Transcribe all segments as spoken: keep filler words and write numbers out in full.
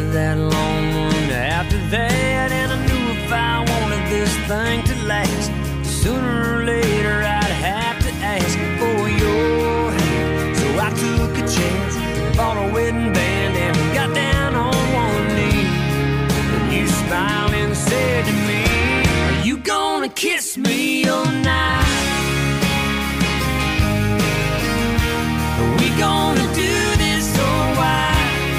that long one after that, and I knew if I wanted this thing to last, sooner or later I'd have to ask for your hand. So I took a chance, bought a wedding band, and got down on one knee. And you smiled and said to me, are you gonna kiss me all night? Are we gonna do this or why?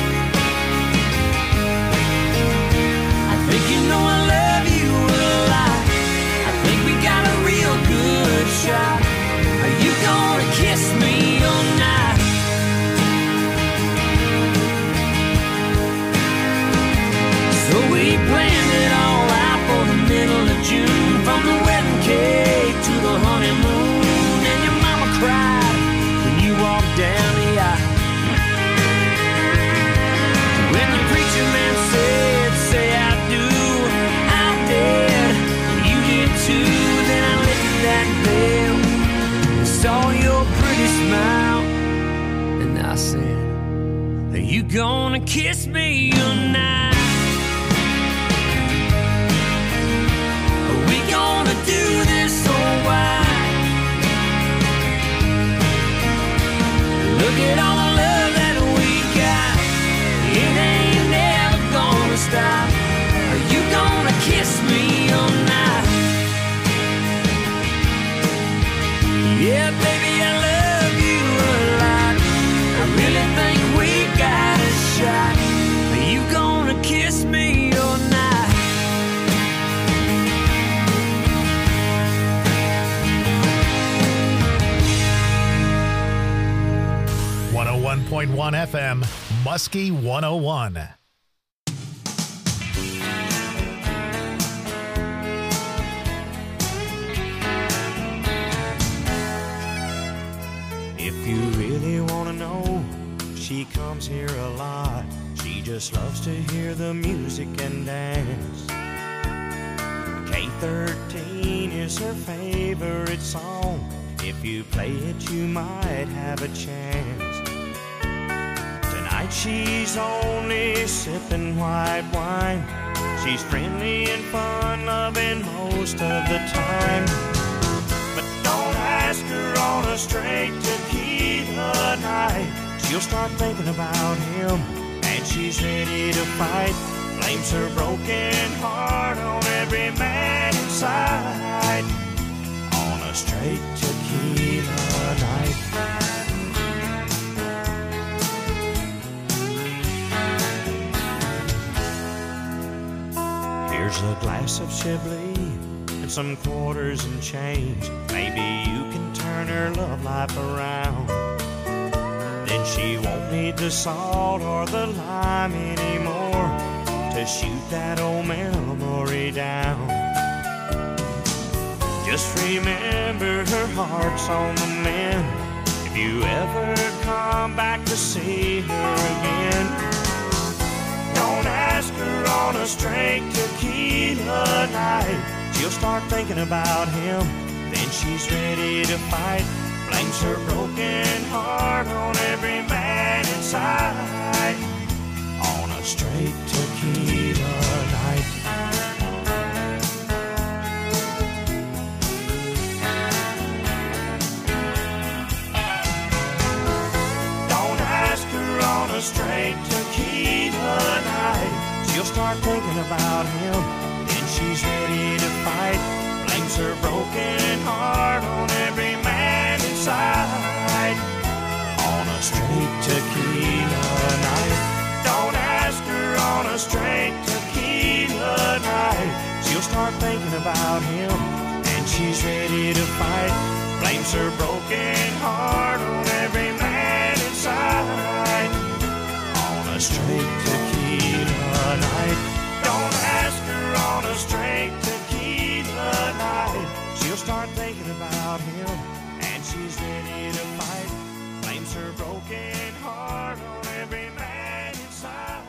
I think you know I love you a lot. I think we got a real good shot. Are you gonna kiss me all night? So we planned it all out for the middle of June, from the wedding cake to the honeymoon. And your mama cried when you walked down the aisle. When the preacher man said, say I do, I did, you did too. Then I lifted that veil and saw your pretty smile, and I said, are you gonna kiss me tonight? Are we gonna do this or why? Look at all the love that we got, it ain't never gonna stop. Are you gonna kiss me all night? Yeah, baby, I love you a lot. I really think we got a shot. Are you gonna kiss me all night? one oh one point one F M, Muskie one oh one. If you really want to know, she comes here a lot. She just loves to hear the music and dance. K thirteen is her favorite song. If you play it, you might have a chance. Tonight she's only sipping white wine. She's friendly and fun-loving most of the time. But don't ask her on a straight tequila night. She'll start thinking about him, and she's ready to fight. Blames her broken heart on every man inside. On a straight tequila night. Here's a glass of Chablis and some quarters and change. Maybe you can turn her love life around. Then she won't need the salt or the lime anymore to shoot that old memory down. Just remember her heart's on the mend. If you ever come back to see her again, don't ask her on a straight tequila night. She'll start thinking about him, then she's ready to fight. Blames her broken heart on every man inside. On a straight tequila night. Don't ask her on a straight tequila night. She'll start thinking about him, then she's ready to fight. Blames her broken heart on every man inside. On a straight tequila night. Don't ask her on a straight tequila night. She'll start thinking about him, and she's ready to fight. Blames her broken heart on every man inside. On a straight tequila night. Don't ask her on a straight tequila night. She'll start thinking about him, and she's ready to fight. Blames her broken heart on every man inside.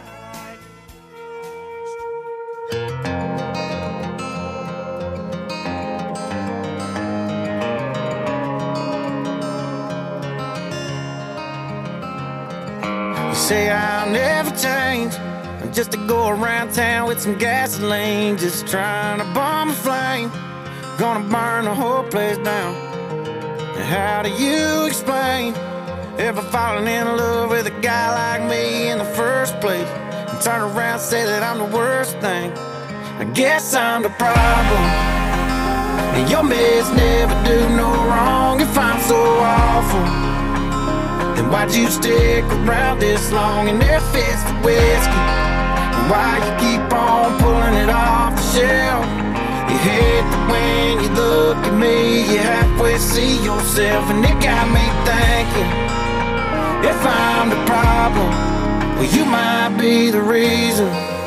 You say I'll never change, just to go around town with some gasoline, just trying to bomb a flame. Gonna burn the whole place down. And how do you explain ever falling in love with a guy like me in the first place, and turn around and say that I'm the worst thing? I guess I'm the problem, and your mess never do no wrong. If I'm so awful, then why'd you stick around this long? And if it's the whiskey, then why you keep on pulling it off the shelf? You hate that when you look at me, you halfway see yourself, and it got me thinking, if I'm the problem, well, you might be the reason.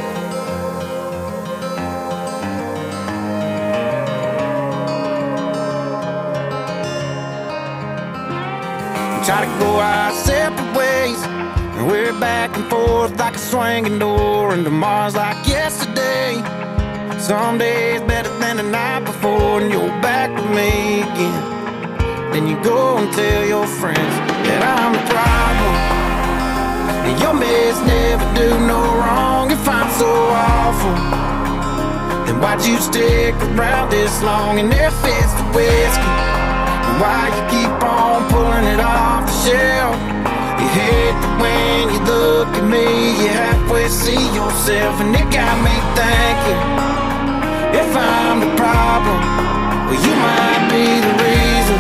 We try to go our separate ways, and we're back and forth like a swinging door, and tomorrow's like yesterday. Some days better than the night before, and you're back with me again. Then you go and tell your friends that I'm the problem, and your mess never do no wrong. If I'm so awful, then why'd you stick around this long? And if it's the whiskey, then why you keep on pulling it off the shelf? You hate that when you look at me, you halfway see yourself, and it got me thinking, if I'm the problem, well, you might be the reason.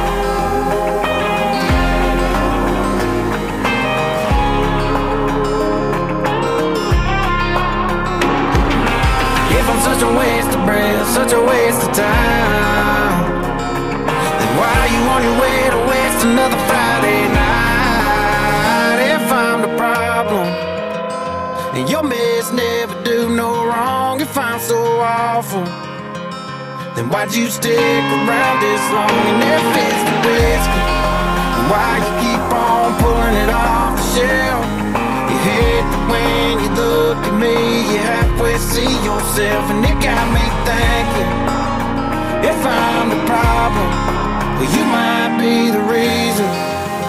If I'm such a waste of breath, such a waste of time, then why are you on your way to waste another Friday night? If I'm the problem, and your mess never do no wrong. If I'm so awful, then why'd you stick around this long? And if it's the whiskey, then why you keep on pulling it off the shelf? You hate that when you look at me, you halfway see yourself, and it got me thinking, if I'm the problem, well, you might be the reason.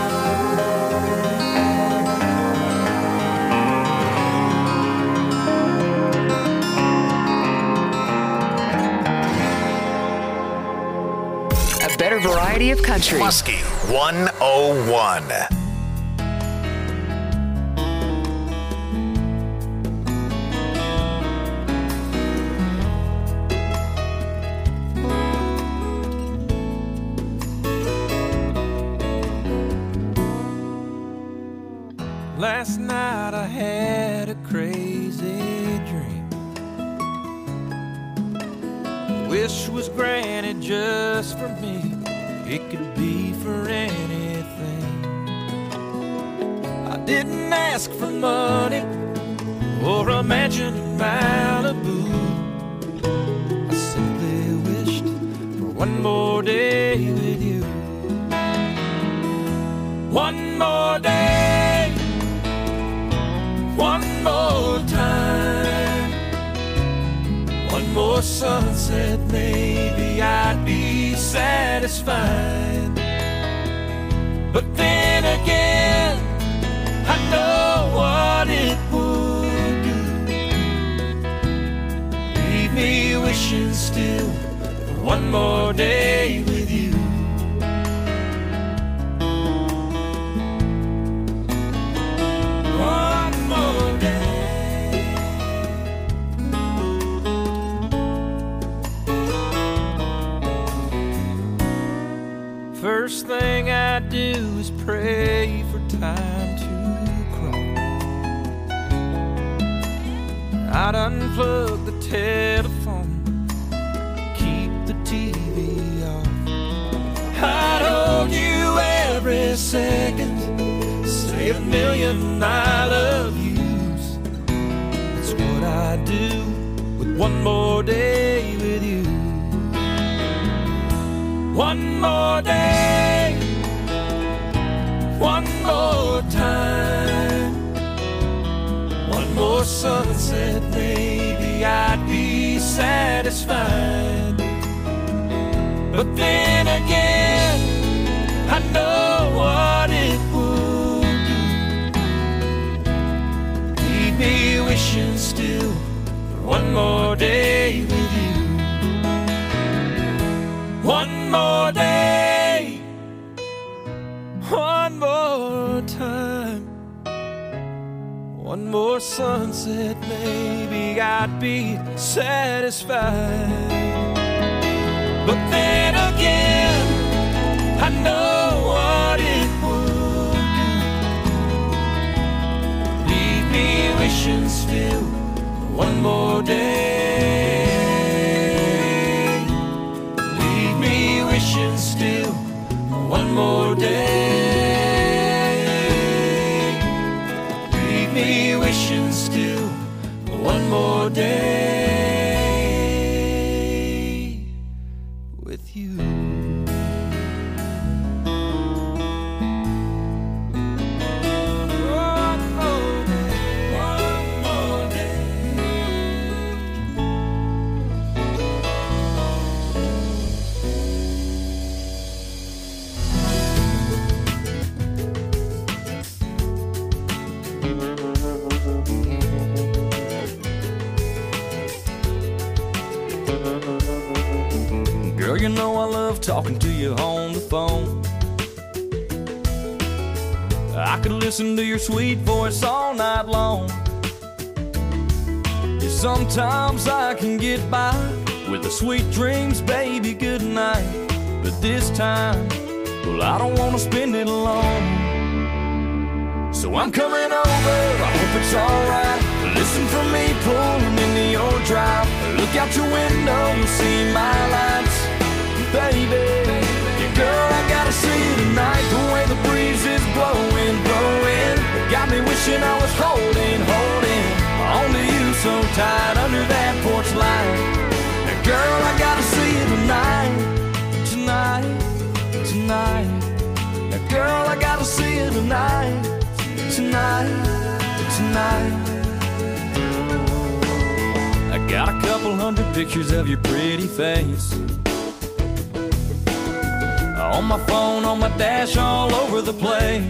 Better variety of country. Muskie one oh one. Last night I had a crazy dream. Wish was granted just for me. It could be for anything. I didn't ask for money or a mansion in Malibu. I simply wished for one more day with you. One more day, one more time, one more sunset, maybe I'd be satisfied. But then again, I know what it would do. Leave me wishing still for one more day with you. One more day. First thing I do is pray for time to crawl. I'd unplug the telephone, keep the T V off. I'd hold you every second, say a million I love yous. That's what I do with one more day with you. One more day, one more time, one more sunset, maybe I'd be satisfied. But then again, I know what it would do. Leave me wishing wishing still for one more day with you. One more day, one more time, one more sunset, maybe I'd be satisfied. But then again, I know what it would do. Leave me wishing still for one more day. Leave me wishing still for one more day. Leave me wishing still for one more day. Girl, you know I love talking to you on the phone. I could listen to your sweet voice all night long. Yeah, sometimes I can get by with the sweet dreams, baby, good night. But this time, well, I don't want to spend it alone. So I'm coming over, I hope it's alright. Listen for me pulling into your drive. Look out your window, you'll see my lights. Baby, yeah, girl, I gotta see you tonight. The way the breeze is blowing, blowing, got me wishing I was holding, holding onto you so tight under that porch light. Now, girl, I gotta see you tonight, tonight, tonight. Now, girl, I gotta see you tonight, tonight, tonight. I got a couple hundred pictures of your pretty face on my phone, on my dash, all over the place.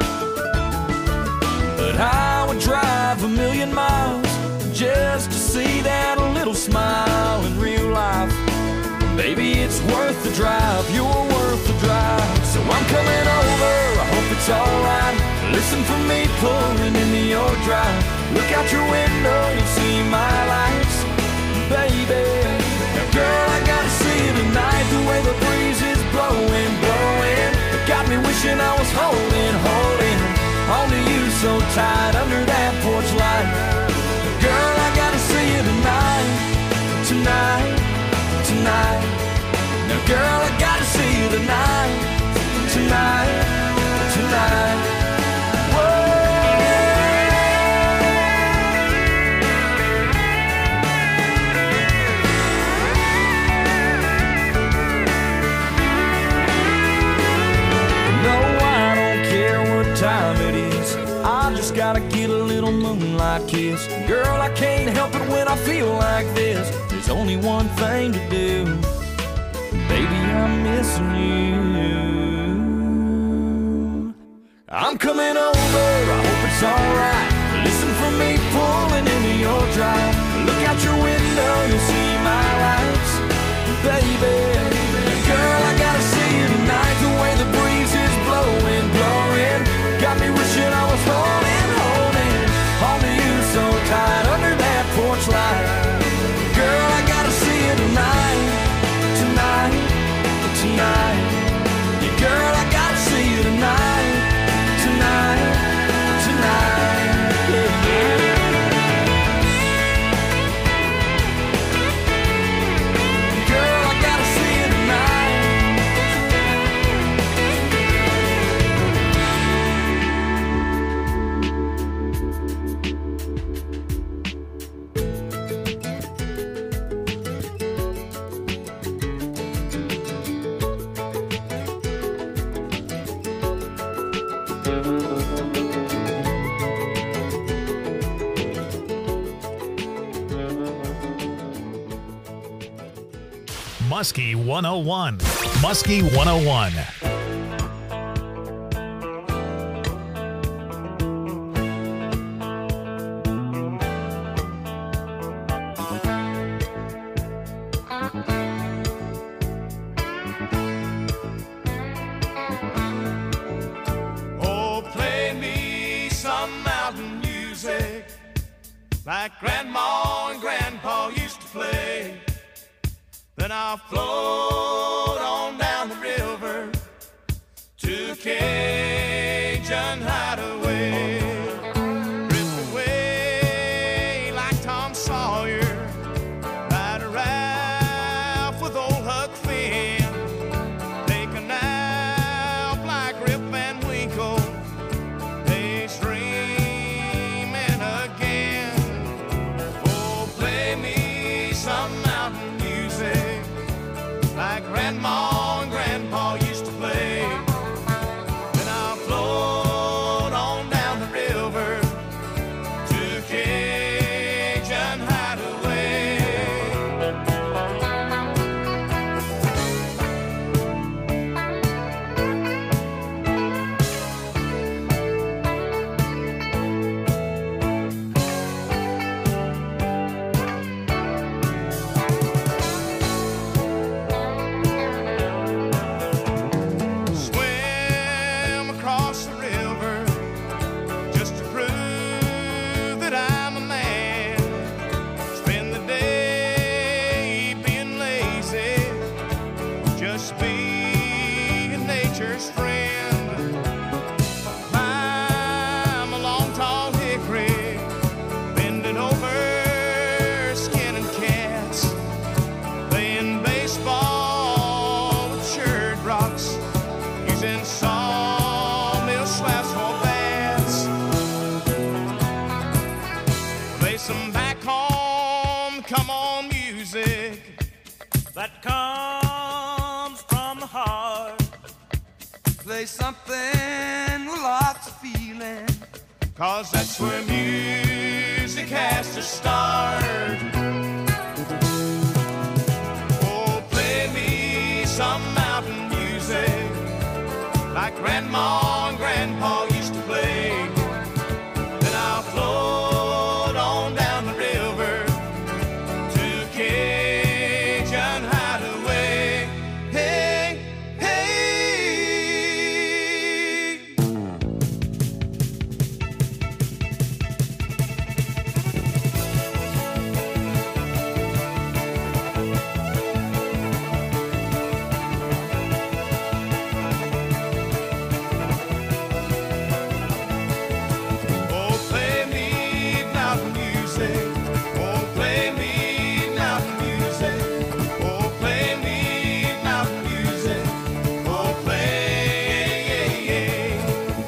But I would drive a million miles just to see that little smile in real life. Baby, it's worth the drive, you're worth the drive. So I'm coming over, I hope it's alright. Listen for me pulling into your drive. Look out your window, you'll see my lights. Baby, now girl, I gotta see you tonight. The way the breeze is blowing, blowing, it got me wishing I was holding, holding onto you so tight under that porch light. Girl, I gotta see you tonight, tonight, tonight. Now girl, I gotta see you tonight, tonight, tonight. Gotta get a little moonlight kiss. Girl, I can't help it when I feel like this. There's only one thing to do. Baby, I'm missing you. I'm coming over, I hope it's alright. Listen for me pulling into your drive. Look out your window, you'll see my lights. Baby, girl, I gotta see you tonight. The way the breeze is blowing, blowing, got me wishing I was holding so tight under that porch light. Girl, I gotta see you tonight, tonight, tonight. Yeah, girl, I gotta see you tonight, tonight, tonight. Yeah, yeah. Girl, I gotta see you tonight. Muskie one oh one. Muskie one oh one. like Grandma and Grandpa used to play. Then I'll float on down the river to Cajun Hideaway. Drift away like Tom Sawyer, ride a raft with old Huck Finn, take a nap like Rip Van Winkle, daydreaming again. Oh, play me some mountain music like Grandma and Grandpa used to play. Then I'll float on down the river to Cajun Hideaway. Swim across the river just to prove that I'm a man. Spend the day being lazy, just being nature's friend. Climb a long tall hickory, bending over, skinning cats, playing baseball with church rocks, using sawmill slabs for bats. Play some back home, come on music that comes from the heart. Play something with lots of feeling, cause that's where music has to start. Oh, play me some mountain music like Grandma and Grandpa used to play. Then I'll float on down the river to Cajun Hideaway. Hey, hey. Oh, play me mountain music. Oh, play me mountain music. Oh, play me mountain music. Oh, play, yeah, yeah.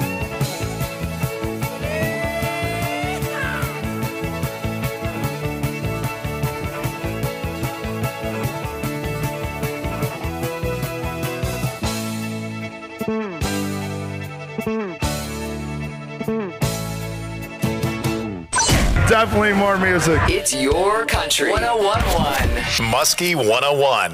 Definitely more music. It's your country. one oh one point one. Muskie one oh one.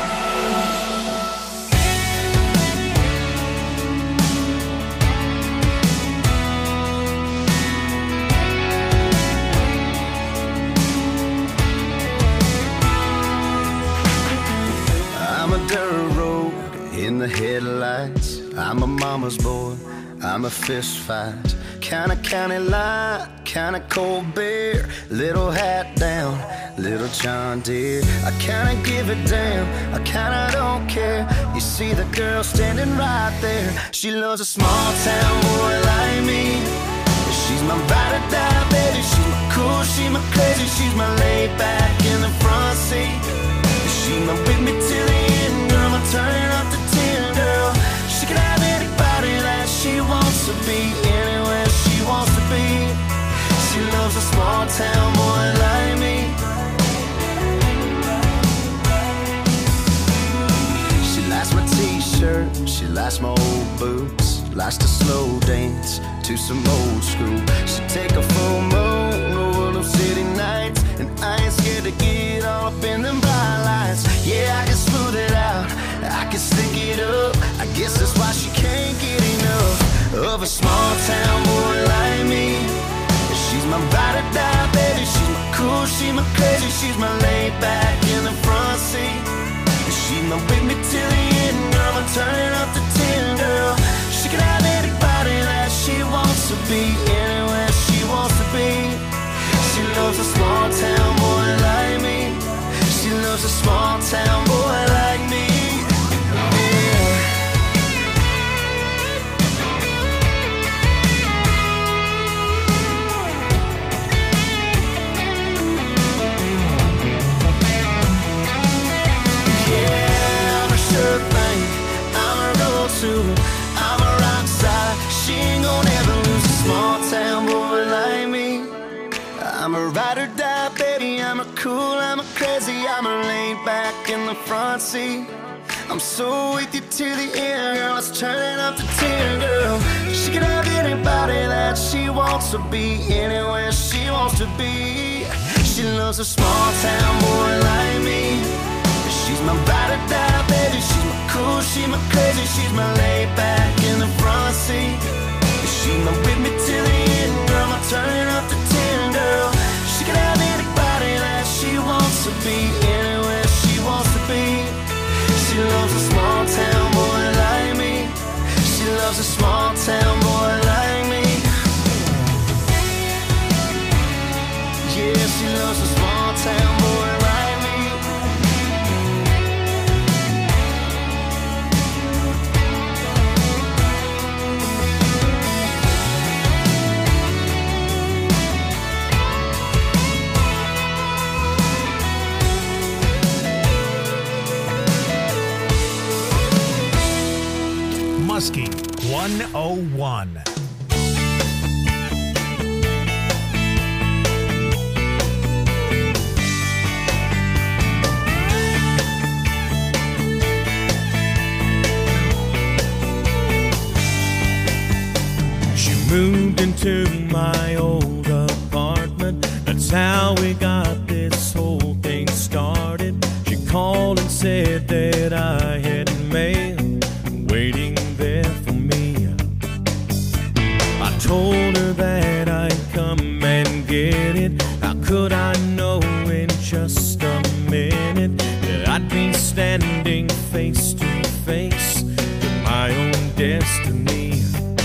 I'm a dirt road in the headlights. I'm a mama's boy. I'm a fist fight. Kinda county line, kinda cold beer. Little hat down, little John Deere. I kinda give a damn, I kinda don't care. You see the girl standing right there. She loves a small town boy like me. She's my ride or die, baby. She's my cool, she's my crazy. She's my laid back in the front seat. She's my with me till the end, girl. I'm turning up the ten, girl. She can have anybody that she wants to be, anywhere she wants to be. She loves a small town boy like me. She likes my t-shirt, she likes my old boots, likes to slow dance to some old school. She take a full moon over those city nights, and I ain't scared to get all up in them bright lights. Yeah, I can smooth it out, I can stick it up. I guess that's why she can't get enough of a small town boy like me. She's my ride or die, baby. She's my cool, she's my crazy. She's my laid back in the front seat. She's my with me till the end, girl. I'm turning up the ten, girl. She can have anybody that she wants to be, anywhere she wants to be. She loves a small town boy like me. She loves a small town boy like me. I'm a rock star. She ain't gonna ever lose a small town boy like me. I'm a ride or die, baby. I'm a cool, I'm a crazy. I'm a laid back in the front seat. I'm so with you to the end, girl. It's turning up the ten, girl. She can have anybody that she wants to be, anywhere she wants to be. She loves a small town boy like me. She's my ride or die, baby. She's my cool, she's my crazy. She's my laid back in the front seat. She's my with me till the end, girl. I'm turning up the ten, girl. She can have anybody that she wants to be, anywhere she wants to be. She loves a small town boy like me. She loves a small town boy like me. Yeah, she loves a small town boy like me. Muskie one oh one. She moved into my old apartment. That's how we got this whole thing started. She called and said that I had mail waiting there for me. I told her that I'd come and get it. How could I know in just a minute that I'd be standing face to face with my own destiny?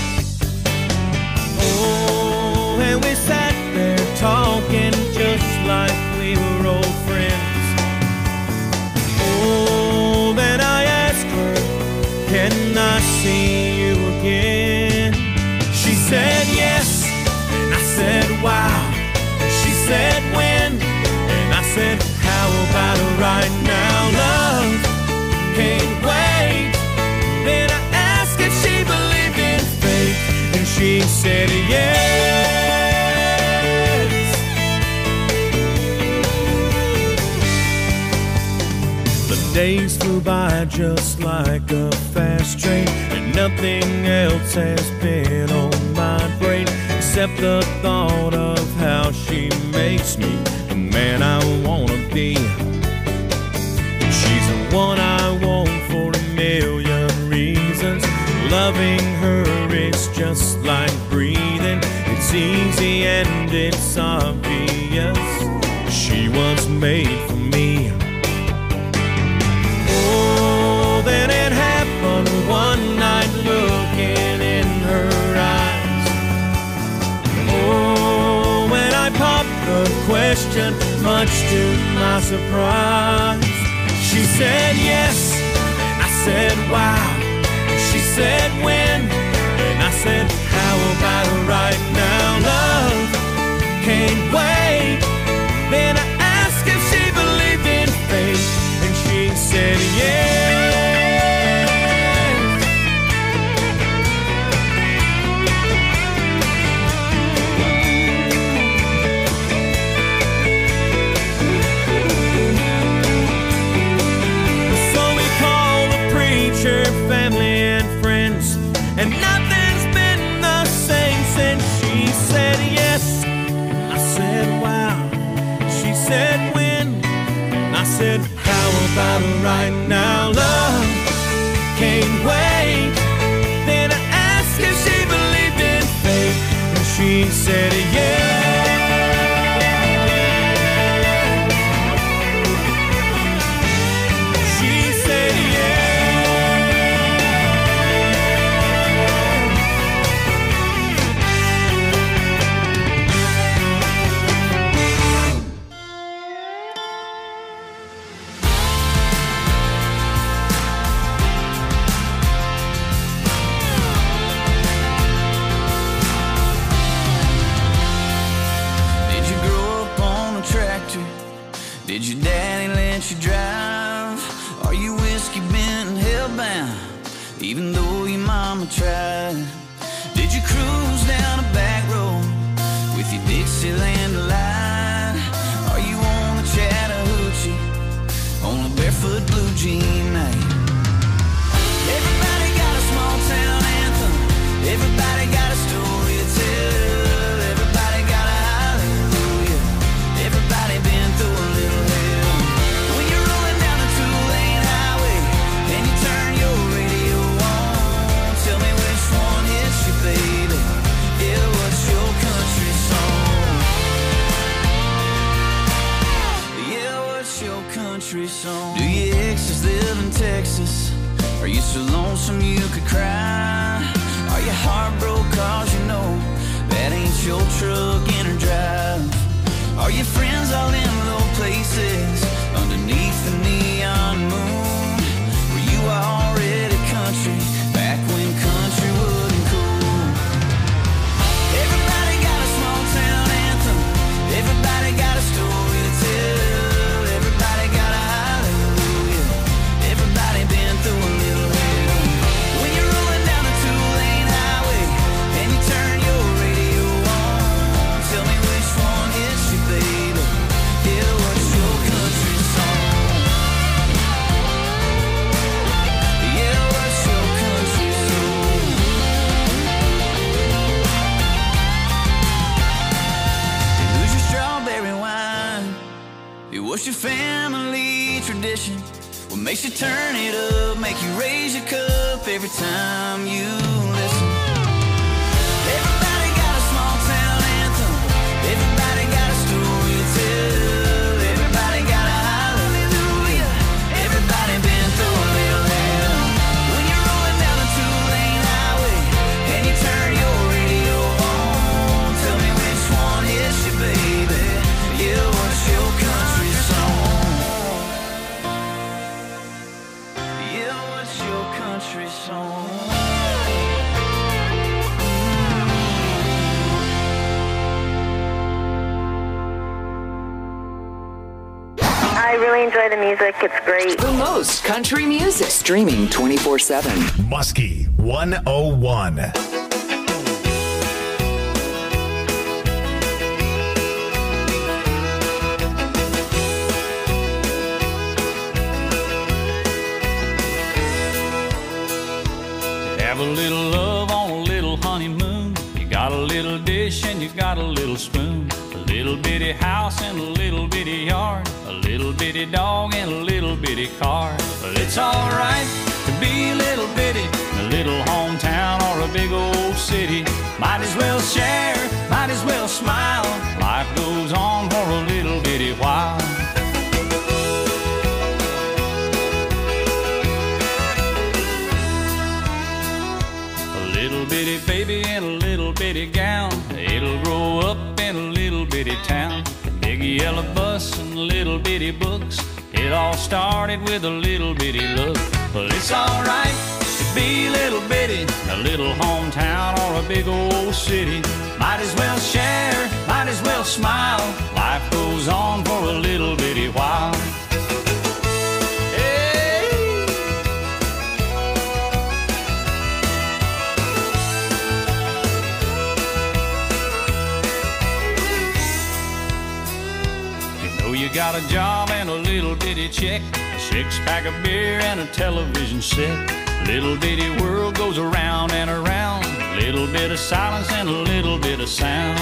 Oh, and we sat there talking just like we were old friends. Oh, then I asked her, can I see you again? She said yes, and I said wow. She said when, and I said how about right now? Love can't wait. Then I asked if she believed in fate, and she said yes. The days flew by just like a fast train, and nothing else has been on my brain except the thought of how she makes me the man I wanna be. She's the one I want for a million reasons. Loving her is just like breathing. It's easy and it's obvious. She was made for me. Oh, then it happened one night, looking in her eyes. Oh, when I popped the question, much to my surprise, she said yes, and I said wow. She said when, and I said how about right now? Love can't wait. Then I asked if she believed in fate, and she said yes. So we called the preacher, family and friends, and nothing's been the same since. She said yes, I said wow. She said when, I said how about right now? Love can't wait. Then I asked if she believed in fate, and she said yes. She said yes. southbound, even though your mama tried? Did you cruise down a back road with your Dixieland delight? Are you on the Chattahoochee on a barefoot blue jean night? Everybody got a small town anthem. Everybody got a story to tell. Everybody got a hallelujah. Everybody been through a little hell. When you're rolling down a two-lane highway and you turn your radio on, tell me which one hits you, baby. Yeah, what's your country song? Yeah, what's your country song? Do your exes live in Texas? Are you so lonesome you could cry? Are you heartbroken cause you know that ain't your truck in or drive? Are your friends all in low places underneath the neon moon? Were you already country back when country wasn't cool? Everybody got a small town anthem. Everybody got a story to tell. Everybody got a hallelujah. Everybody been through a little hell. When you're rolling down a two-lane highway and you turn your radio on, tell me which one hits you, baby. Yeah, what's your country song? Yeah, what's your country song? Who's your strawberry wine? What's your family tradition? What makes you turn it up, make you raise your cup every time you listen? Everybody got a small town anthem. Everybody got a story to tell. Everybody got a hallelujah. Everybody been through a little hell. When you're rolling down a two-lane highway and you turn your radio on, tell me which one hits you, baby. Yeah, what's your country song? Yeah, what's your country song? I really enjoy the music. It's great. The most country music. Streaming twenty-four seven. Muskie one oh one. Have a little love on a little honeymoon. You got a little dish and you got a little spoon. A little bitty house and a little bitty yard. A little bitty dog and a little bitty car. Well, it's alright to be a little bitty in a little hometown or a big old city. Might as well share, might as well smile. Life goes on for a little bitty while. Little bitty baby in a little bitty gown. It'll grow up in a little bitty town. Big yellow bus and little bitty books. It all started with a little bitty look. But it's alright to be a little bitty in a little hometown or a big old city. Might as well share, might as well smile. Life goes on for a little bitty while. You got a job and a little bitty check, a six-pack of beer and a television set. Little bitty world goes around and around. A little bit of silence and a little bit of sound.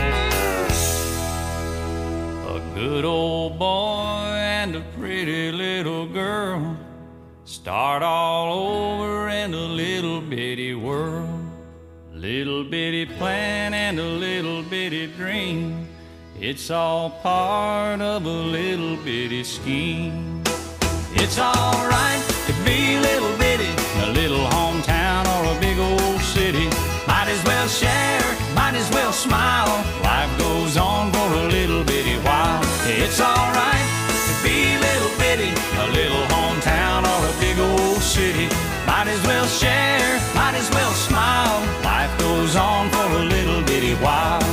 A good old boy and a pretty little girl start all over in a little bitty world. Little bitty plan and a little bitty dream. It's all part of a little bitty scheme. It's alright to be a little bitty in a little hometown or a big old city. Might as well share, might as well smile. Life goes on for a little bitty while. It's alright to be a little bitty in a little hometown or a big old city. Might as well share, might as well smile. Life goes on for a little bitty while.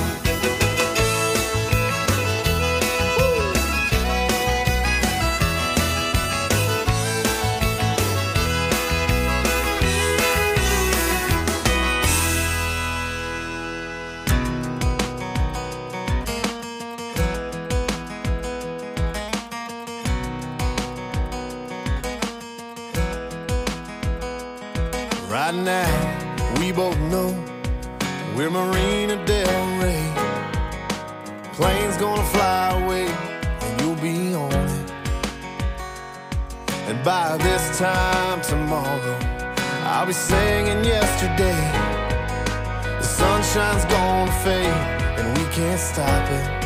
Right now, we both know we're Marina Del Rey. Plane's gonna fly away, and you'll be on it. And by this time tomorrow, I'll be singing yesterday. The sunshine's gonna fade, and we can't stop it.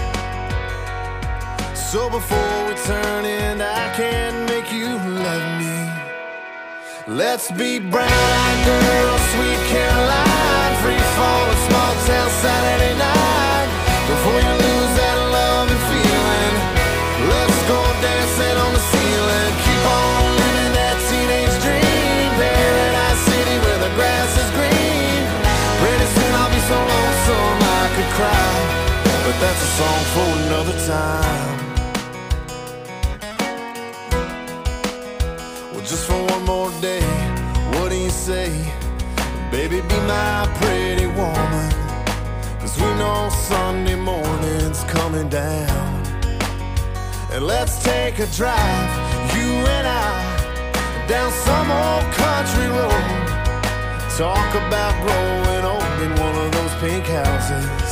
So before we turn in, I can't make you love me. Let's be brown-eyed girls, sweet Caroline, free fall, a small town Saturday night. Before you lose that love and feeling, let's go dancing on the ceiling. Keep on living that teenage dream, Paradise City where the grass is green. Pretty soon I'll be so lonesome I could cry, but that's a song for another time. Well, just for one more day, what do you say? Baby, be my pretty woman, 'cause we know Sunday morning's coming down. And let's take a drive, you and I, down some old country road. Talk about growing old in one of those pink houses.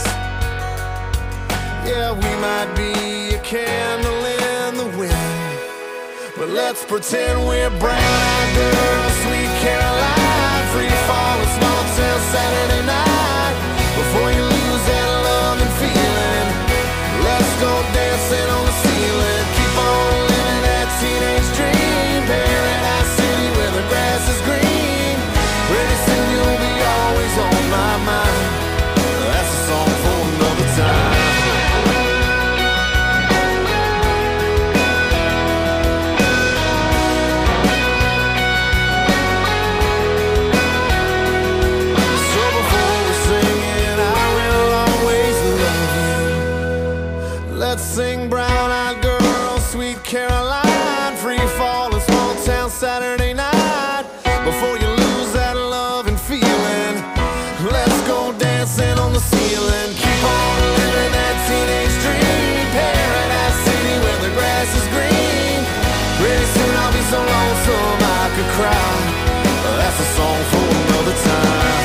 Yeah, we might be a candle in the wind, but let's pretend we're brown-eyed girls, sweet Caroline, free fall, a small town Saturday night. Before you lose that love and feeling, let's go dancing on the ceiling. Keep on living that teenage dream, Paradise City where the grass is green. Pretty soon you'll be always on my mind. That's a song for another time. Let's sing brown-eyed girl, sweet Caroline, free fall, a small town Saturday night. Before you lose that love and feeling, let's go dancing on the ceiling. Keep on living that teenage dream, Paradise City where the grass is green. Pretty soon I'll be so lonesome I could cry. That's a song for another time.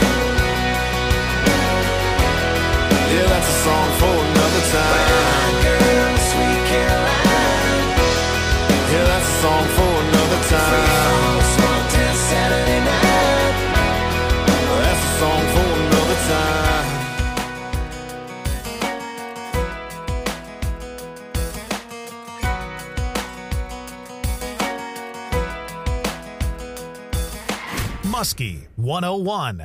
Yeah, that's a song for another time. Girl, sweet Caroline. Yeah, that's a song for another time. Small town Saturday night. That's a song for another time. Muskie one oh one.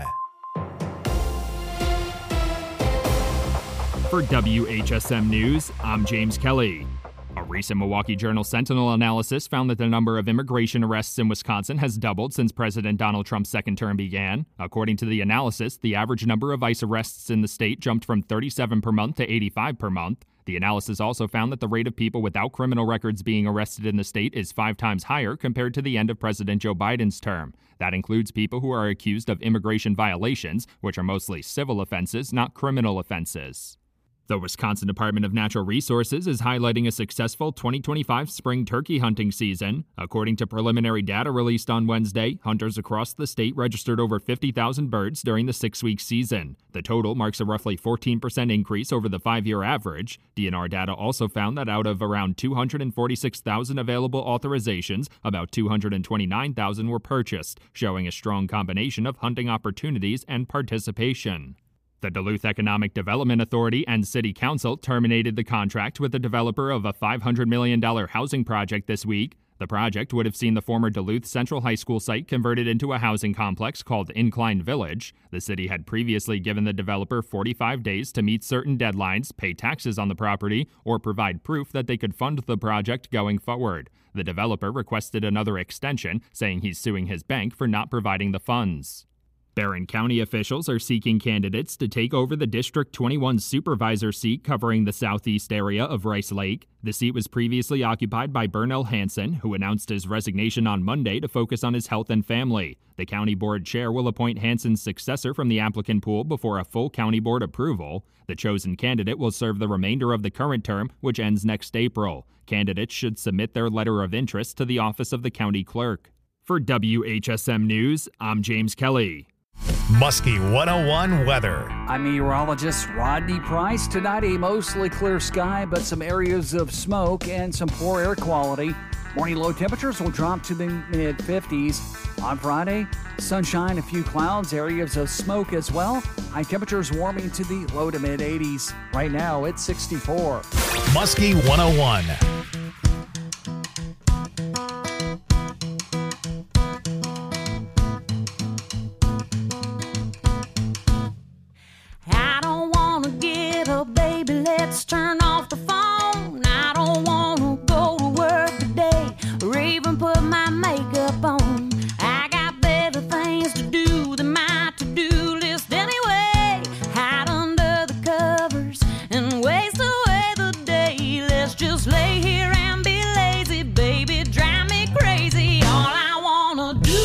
For W H S M News, I'm James Kelly. A recent Milwaukee Journal Sentinel analysis found that the number of immigration arrests in Wisconsin has doubled since President Donald Trump's second term began. According to the analysis, the average number of ICE arrests in the state jumped from thirty-seven per month to eighty-five per month. The analysis also found that the rate of people without criminal records being arrested in the state is five times higher compared to the end of President Joe Biden's term. That includes people who are accused of immigration violations, which are mostly civil offenses, not criminal offenses. The Wisconsin Department of Natural Resources is highlighting a successful twenty twenty-five spring turkey hunting season. According to preliminary data released on Wednesday, hunters across the state registered over fifty thousand birds during the six-week season. The total marks a roughly fourteen percent increase over the five-year average. D N R data also found that out of around two hundred forty-six thousand available authorizations, about two hundred twenty-nine thousand were purchased, showing a strong combination of hunting opportunities and participation. The Duluth Economic Development Authority and City Council terminated the contract with the developer of a five hundred million dollars housing project this week. The project would have seen the former Duluth Central High School site converted into a housing complex called Incline Village. The city had previously given the developer forty-five days to meet certain deadlines, pay taxes on the property, or provide proof that they could fund the project going forward. The developer requested another extension, saying he's suing his bank for not providing the funds. Barron County officials are seeking candidates to take over the District twenty-one supervisor seat covering the southeast area of Rice Lake. The seat was previously occupied by Burnell Hansen, who announced his resignation on Monday to focus on his health and family. The county board chair will appoint Hansen's successor from the applicant pool before a full county board approval. The chosen candidate will serve the remainder of the current term, which ends next April. Candidates should submit their letter of interest to the office of the county clerk. For W H S M News, I'm James Kelly. Muskie one oh one weather. I'm meteorologist Rodney Price. Tonight, a mostly clear sky, but some areas of smoke and some poor air quality. Morning low temperatures will drop to the mid fifties. On Friday, sunshine, a few clouds, areas of smoke as well. High temperatures warming to the low to mid eighties. Right now, it's sixty-four. Muskie one oh one. I don't wanna get up, baby, let's turn off the phone. I don't wanna go to work today or even put my makeup on. I got better things to do than my to-do list anyway. Hide under the covers and waste away the day. Let's just lay here and be lazy, baby, drive me crazy. All I wanna do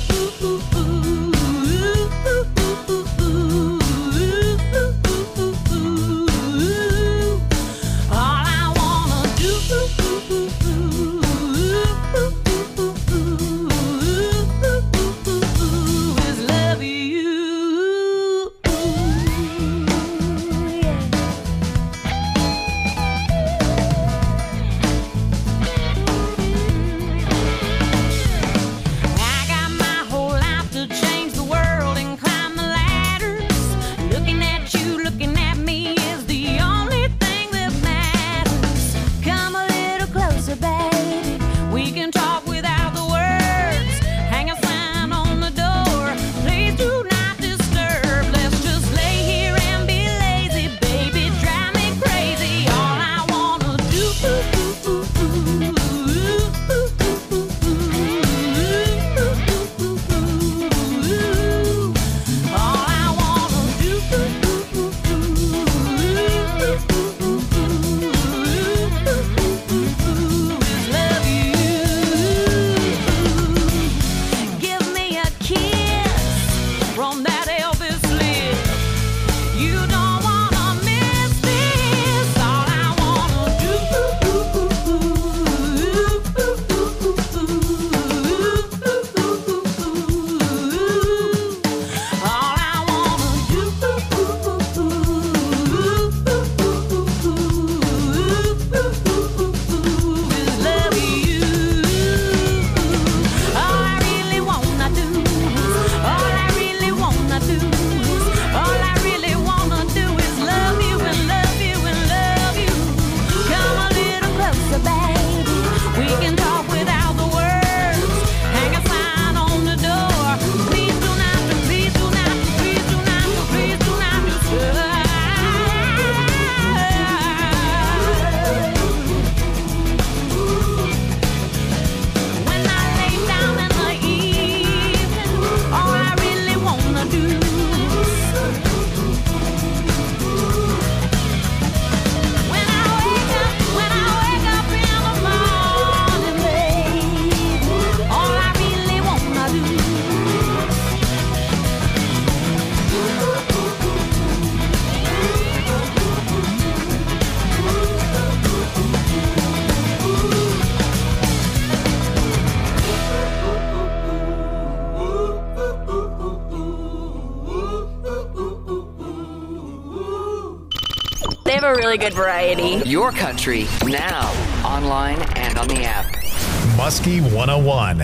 have a really good variety. Your country, now, online and on the app. Muskie one oh one.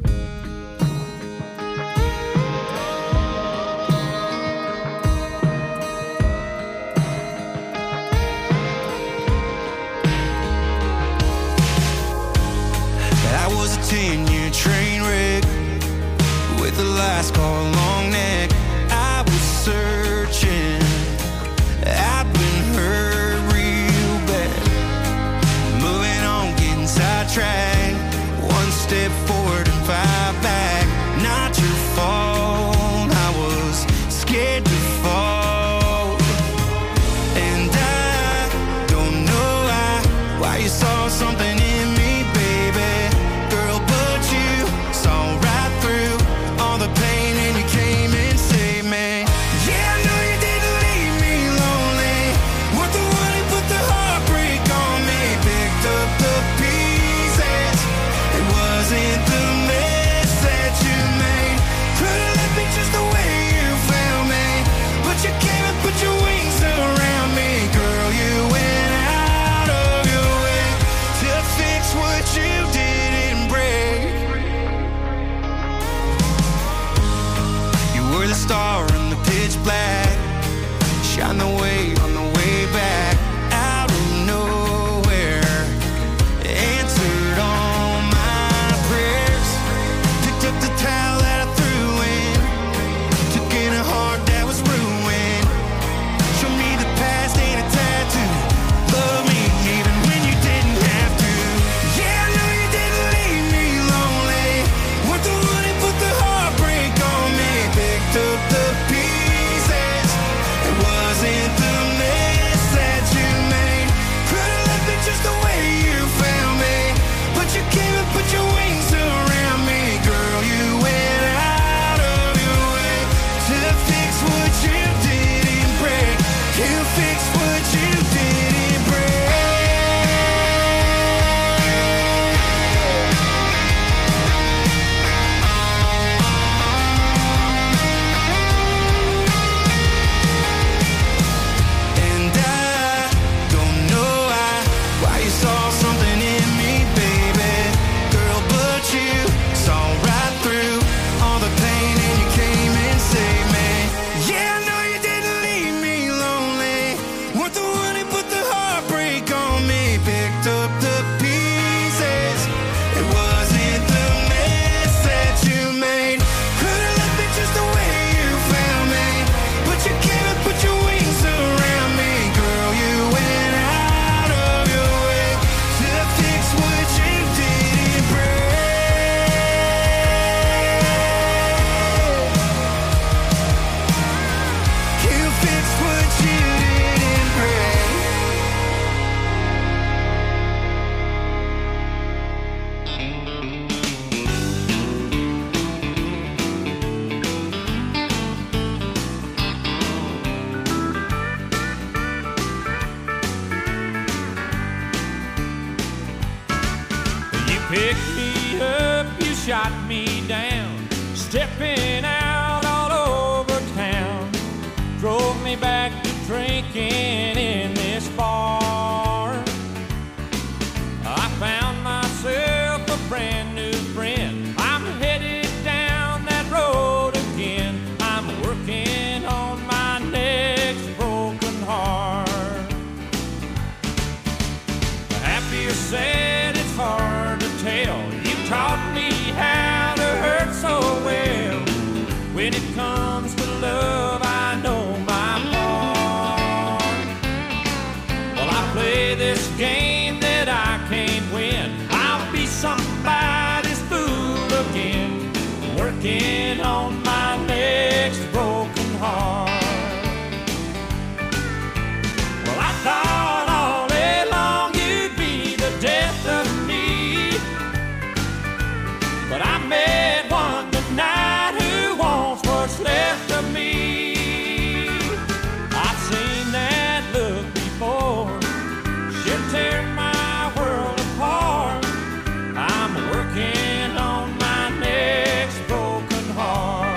I was a ten-year train wreck with the last car long neck. I was searching. I've been hurt real bad. Moving on, getting sidetracked. One step forward and five back. Not your fault. I was scared to fall. And I don't know why, why you saw something in me, baby. Girl, but you saw right through all the pain and you came in. pitch black. Shine the way on the way back. Out of nowhere, answered all my prayers. Picked up the towel that I threw in. Took in a heart that was ruined. Show me the past ain't a tattoo. Love me even when you didn't have to. Yeah, I know you didn't leave me lonely. Weren't the one who put the heartbreak on me. Picked up the pieces. It wasn't the mess that you made. Could've left it just the way you found me. But you came and put your wings around me. Girl, you went out of your way to fix what you didn't break. You fixed what you didn't break. And I don't know why, why you saw something in me, baby. Girl, but you saw right through all the pain and you came and saved me. Yeah, I know you didn't leave me lonely. Weren't the one who put the heartbreak on me. Picked up the pieces. It wasn't the mess that you made. Could've left it just the way you found me. But you came and put your wings around me. Girl, you went out of your way to fix what you didn't break. You fixed what you didn't break. You picked me up, you shot me down, stepping out all over town. Drove me back to drinking in this bar. I found myself a brand new friend. I'm headed down that road again. I'm working on my next broken heart. Happy or sad, it's hard to tell. You taught me how to hurt so well. When it comes to love, I know my part. Well, I play this game that I can't win. I'll be somebody's fool again. Working on my next broken heart. Well, I thought all day long you'd be the death of me. But I met one tonight who wants what's left of me. I've seen that look before. She'll tear my world apart. I'm working on my next broken heart.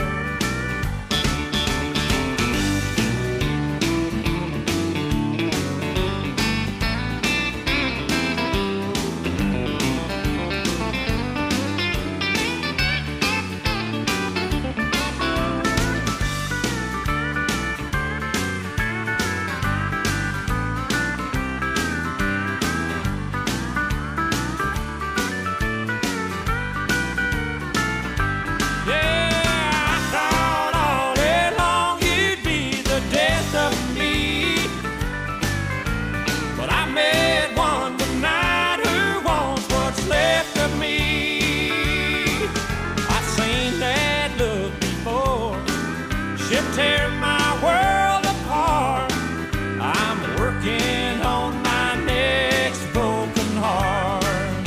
Tear my world apart. I'm working on my next broken heart.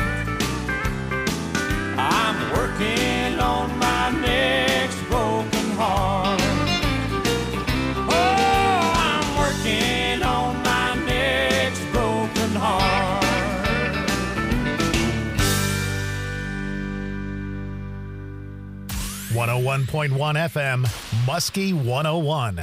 I'm working on my next broken heart. Oh, I'm working on my next broken heart. one oh one point one F M, Muskie one oh one.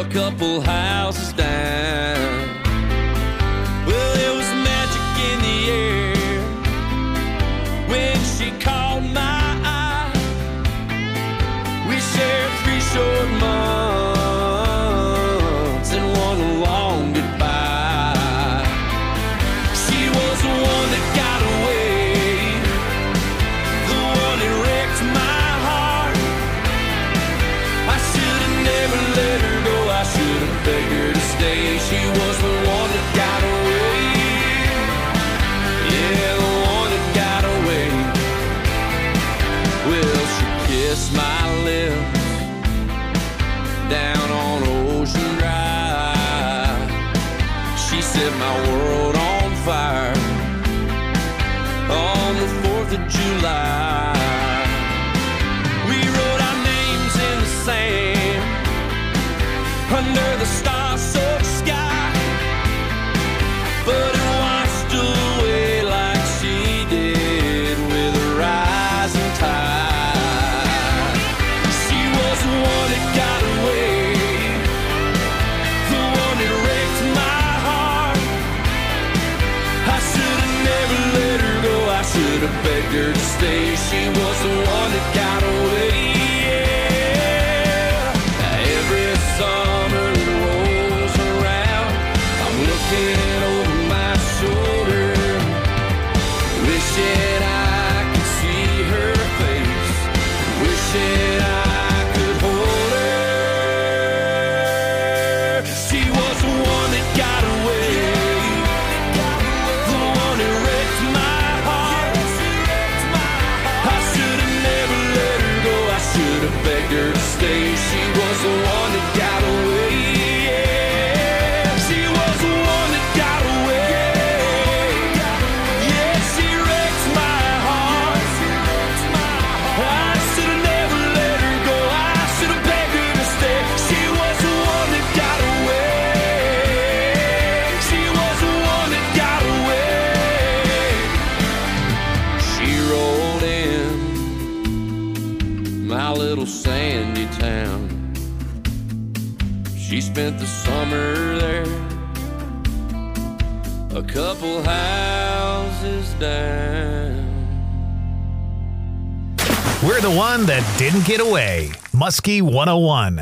a couple houses down. Well, there was magic in the air when she caught my eye. We shared three short months and one long goodbye. She was the one that got away, the one that wrecked my heart. I should have never let her go, I should have begged her to stay. She was the one that got away, yeah, the one that got away. Well, she kissed my lips down on Ocean Drive. She set my world on fire on the fourth of July. We wrote our names in the sand under the star-soaked sky, but it washed away like she did with a rising tide. She was the one that got away, the one that wrecked my heart. I should have never let her go, I should have begged her to stay. She was the one that got away, yeah. Every summer that rolls around, I'm looking over my shoulder, wishing I could see her face, wishing I could hold her. She was the one that got away, the one that wrecked my heart. I should have never let her go, I should have begged her to stay. She was the one that got away, yeah. She was the one that got away, yeah. She wrecked my heart. I should have never let her go, I should have begged her to stay. She was the one that got away, she was the one that got away. She rolled in my little sandy town. She spent the summer there, a couple houses down. We're the one that didn't get away. Muskie one oh one.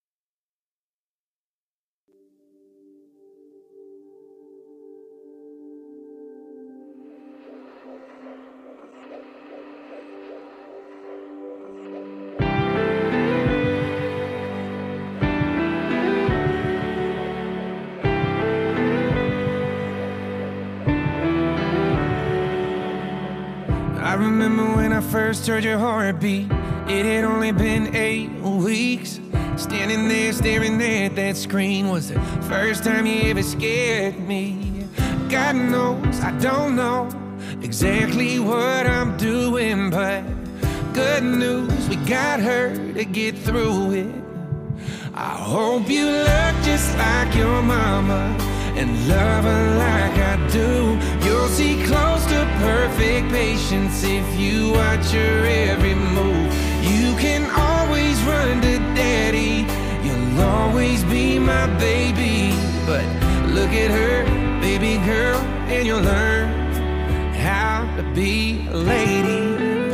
I remember when I first heard your heartbeat. It had only been eight weeks. Standing there staring at that screen was the first time you ever scared me. God knows I don't know exactly what I'm doing, but good news, we got her to get through it. I hope you look just like your mama and love her like I do. You'll see close to perfect patience if you watch her every move. You can always run to daddy, you'll always be my baby. But look at her, baby girl, and you'll learn how to be a lady.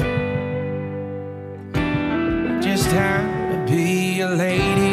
Just how to be a lady.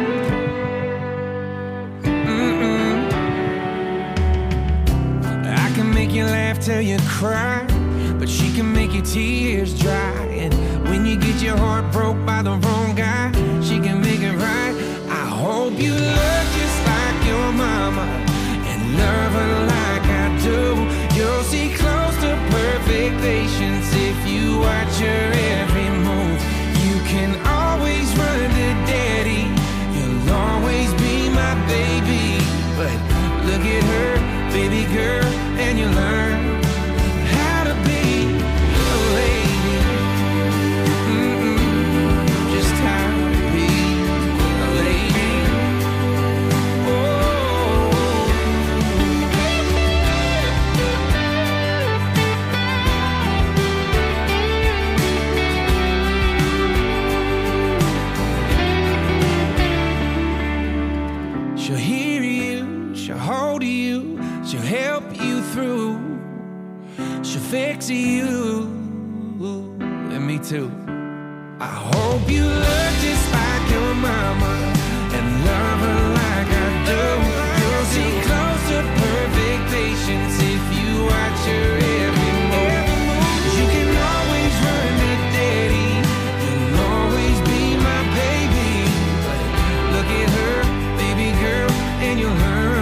Make you laugh till you cry, but she can make your tears dry. And when you get your heart broke by the wrong guy, she can make it right. I hope you look just like your mama and love her like I do. You'll see close to perfect patience if you watch her every move. You can always run to daddy, you'll always be my baby. But look at her, baby girl, and you learn how to be a lady. Mm-mm, just how to fix you. And me too. I hope you look just like your mama and love her like I do. You'll see close to perfect patience if you watch her every move. You can always run to daddy, you'll always be my baby. But look at her, baby girl, and you'll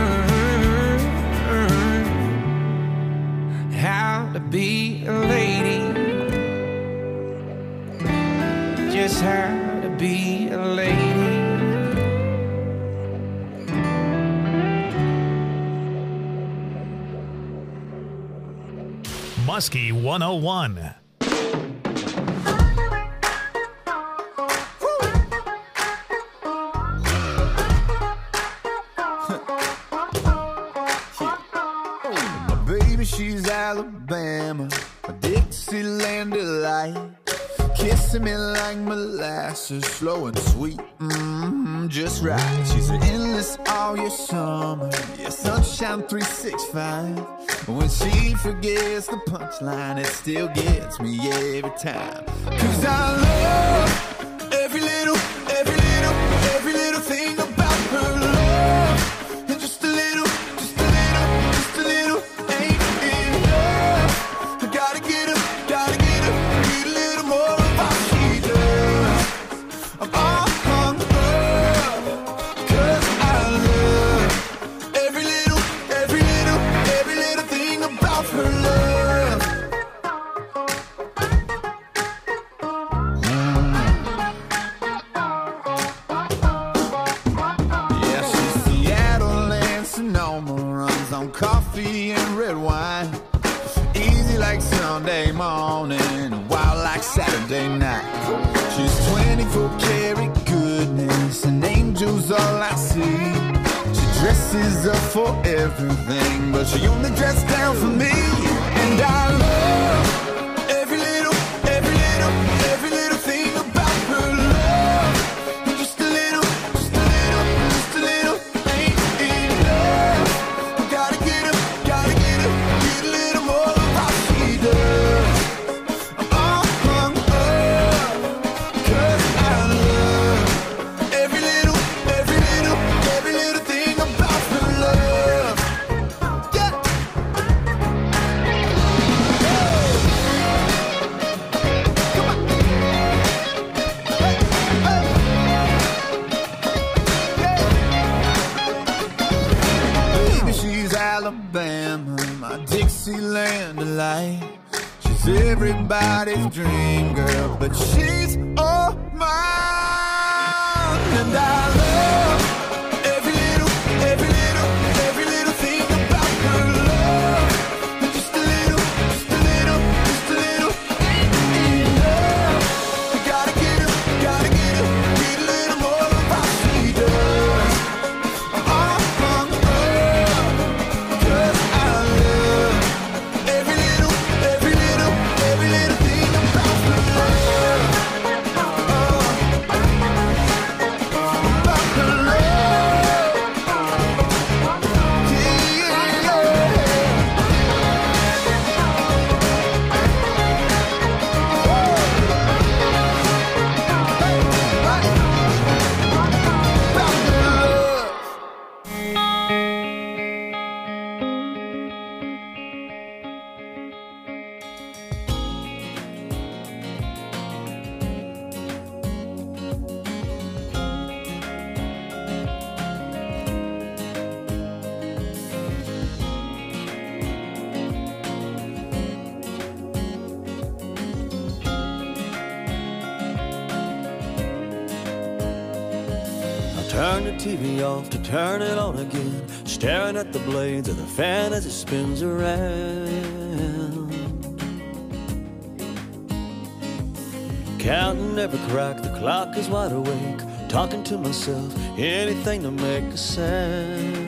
learn how to be a lady. Just how to be a lady. Muskie one oh one. My baby, she's Alabama, a Dixieland delight. Kissing me like molasses, slow and sweet, mm-hmm, just right. She's endless all year summer, yeah, sunshine three sixty-five. When she forgets the punchline, it still gets me every time. Cause I love every little, every little, every little thing about her love. And just a little, just a little, just a little ain't enough. I gotta get her, gotta get her, need a little more. I'm all hung up, cause I love every little, every little, every little thing about her love. Mm. Yeah, she's Seattle and Sonoma, runs on coffee and red wine. Easy like Sunday morning, wild like Saturday night. She's twenty-four karat goodness, and angels all I see. She dresses up for everything, but she only dressed down for me. And I love every little, every little, every little thing about her love. And just a little, just a little, just a little ain't enough. I gotta get her, gotta get her, get a little more of how she does. I'm all hung up, cause I love every little, every little, every little thing about her love. Yeah. Come on. Hey, hey. Yeah. Baby, she's Alabama, my Dixieland delight. She's everybody's dream girl, but she's all mine. And I love every little, every little, every little thing about her love. And just a little, just a little, just a little ain't enough. I gotta get her, gotta get her, get a little more of how she does. I'm all hung up, cause I love every little, every little, every little thing about her love. About her love. Yeah, About her love. Turn the T V off to turn it on again, staring at the blades of the fan as it spins around. Counting every crack, the clock is wide awake, talking to myself, anything to make a sound.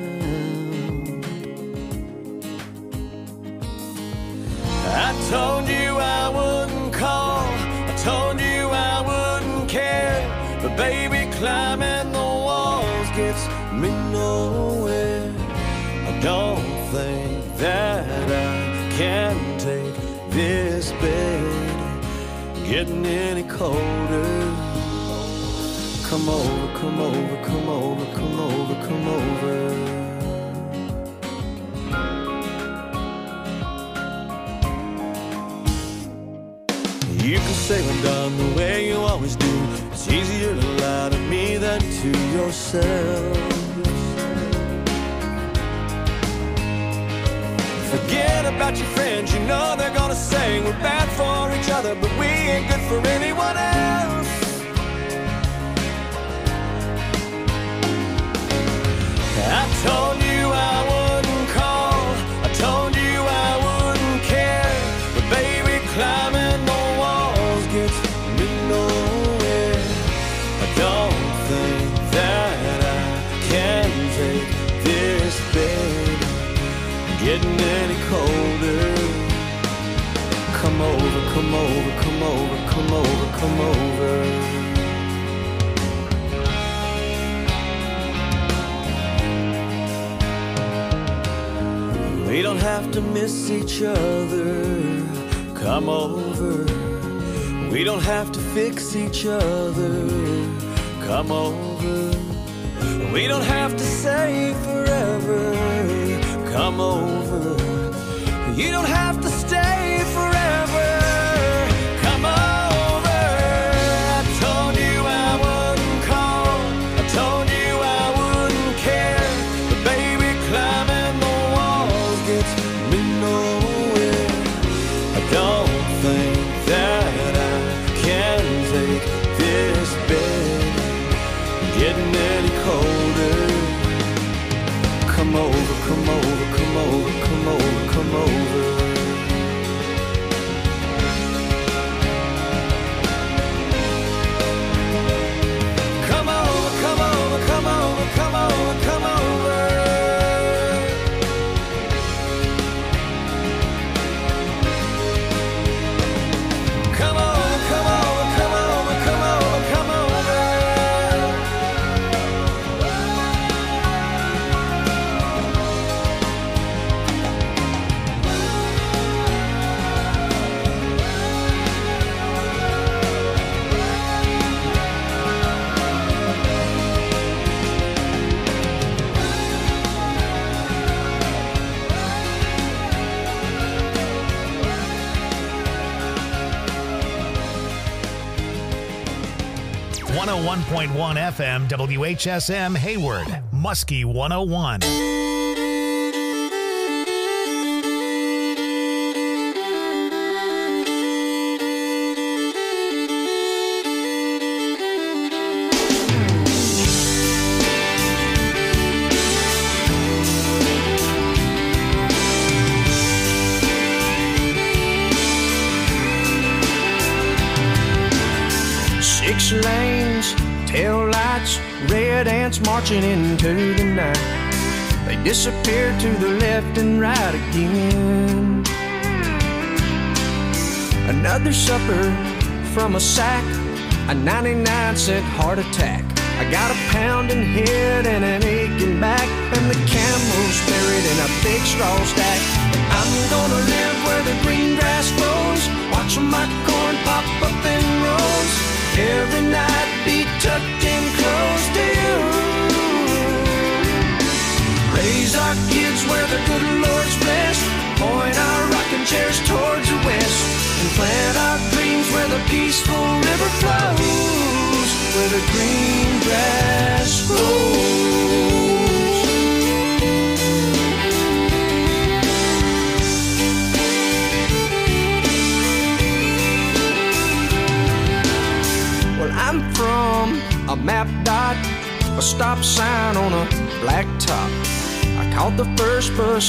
I told you I wouldn't call, I told you I wouldn't care, but baby, climbing the walls gets me nowhere. I don't think that I can take this bed getting any colder. Come over, come over, come over, come over, come over. You can say I'm done the way you always do. It's easier to lie to me than to yourself. Forget about your friends, you know they're gonna say we're bad for each other, but we ain't good for anyone else. I told you I wouldn't call, I told you I wouldn't care, but baby, climbing the walls gets me nowhere. I don't think that I can take this bed getting any colder. Come over, come over, come over, come over, come over. We don't have to miss each other. Come over. We don't have to fix each other. Come over. We don't have to say forever. Come over. You don't have to stay forever. Come over. I told you I wouldn't call. I told you I wouldn't care. But baby, climbing the walls gets me nowhere. I don't think that I can take this bed getting any colder. Come over, come over, come over, come over, come over. Come over, come over, come over, come over, come over. Come over, come over, come over, come over, come over. one oh one point one F M W H S M Hayward, Muskie one oh one. Six lanes, tail lights, red ants marching into the night. They disappear to the left and right again. Another supper from a sack, a ninety-nine cent heart attack. I got a pounding head and an aching back, and the camel's buried in a big straw stack. I'm gonna live where the green grass grows, watching my corn pop up in rows. Every night be tucked in close to you. Raise our kids where the good Lord's blessed. Point our rocking chairs towards the west. And plant our dreams where the peaceful river flows. Where the green grass grows. I'm from a map dot, a stop sign on a black top. I caught the first bus